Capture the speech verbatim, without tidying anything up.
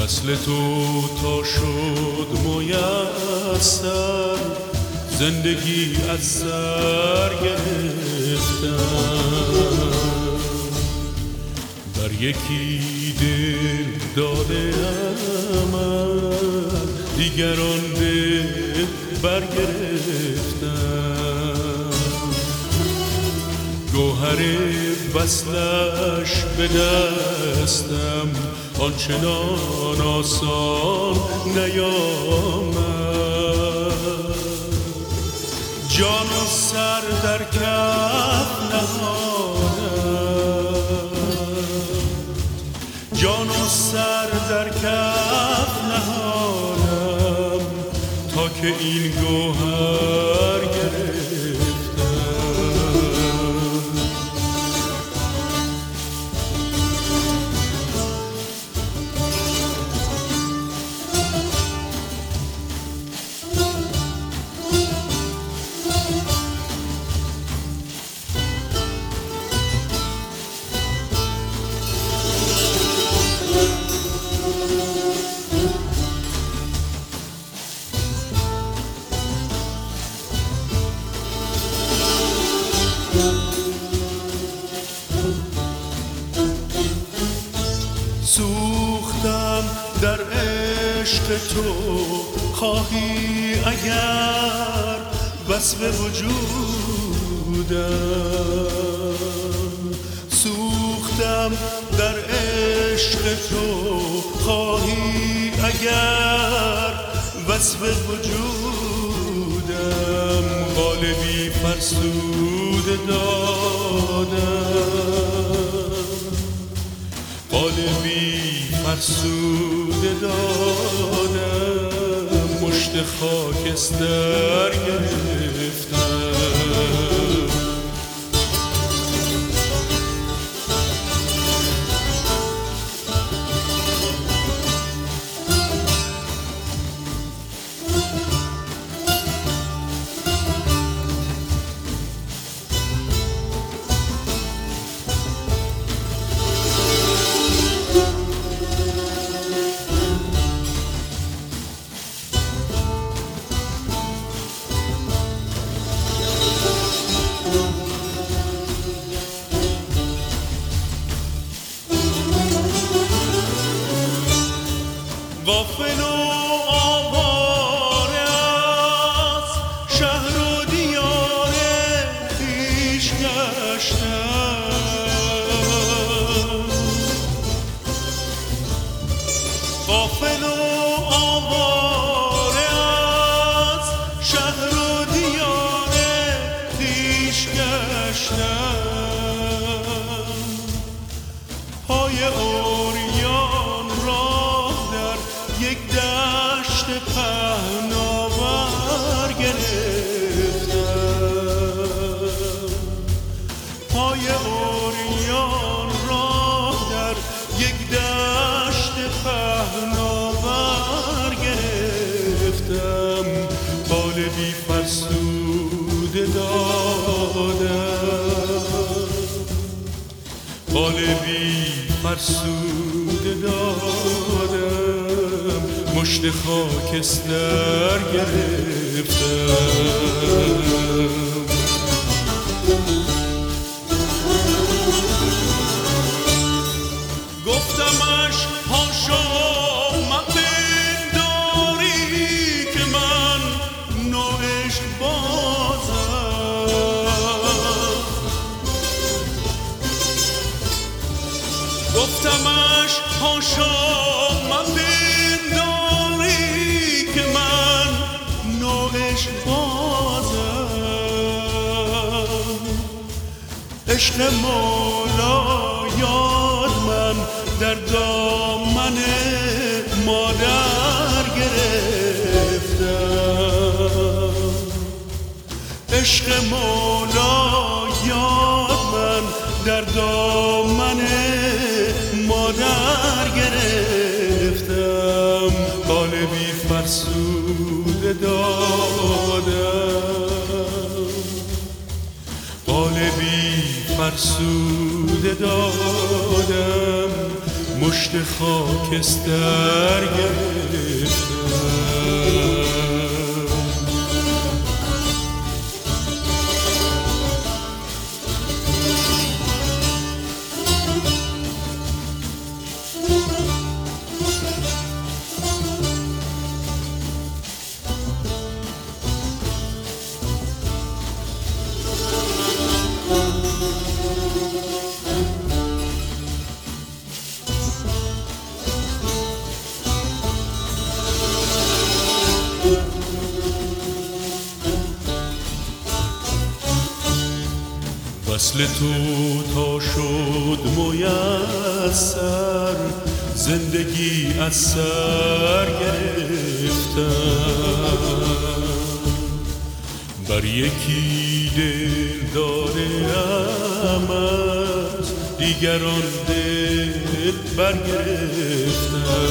وصل تو تا شد میسر، زندگی از سر گرفتم. بر یکی دل داده من، دیگران دل برگرفتم. گوهر وصلش به دستم آنچنان آسان نیامد. جان و سر در کف نهادم، جان و سر در کف نهادم تا که این گوهر گرفتم. سوختم در عشق تو، خواهی اگر وصف وجودم. سوختم در عشق تو، خواهی اگر وصف وجودم. قالبی فرسوده دادم، قالبی فرسوده دادم، مشت خاکستر گرفتم. غافل و آواره از شهر و دیار خویش گشتم. غافل و آواره از شهر و دیار خویش گشتم. پای عریان راه در یک دشت پهناور گرفتم. پای عریان راه در یک دشت پهناور گرفتم. قالبی فرسوده دادم، قالبی فرسوده دادم، مشت خاکستر گرفتم. گفتمش هاشا مپنداری که من نوعشق بازم. گفتمش هاشا مپنداری که من نوعشق بازم. عشق مولا یاد من در دامن مادر گرفتم. عشق مولا یاد من در دامن مادر گرفتم. قالبی فرسوده دادم، قالبی فرسوده دادم، مشت خاکستر گرفتم. وصل تو تا شد میسر زندگی از سر گرفتم. بر یکی دل دارم از دیگران دل برگرفتم.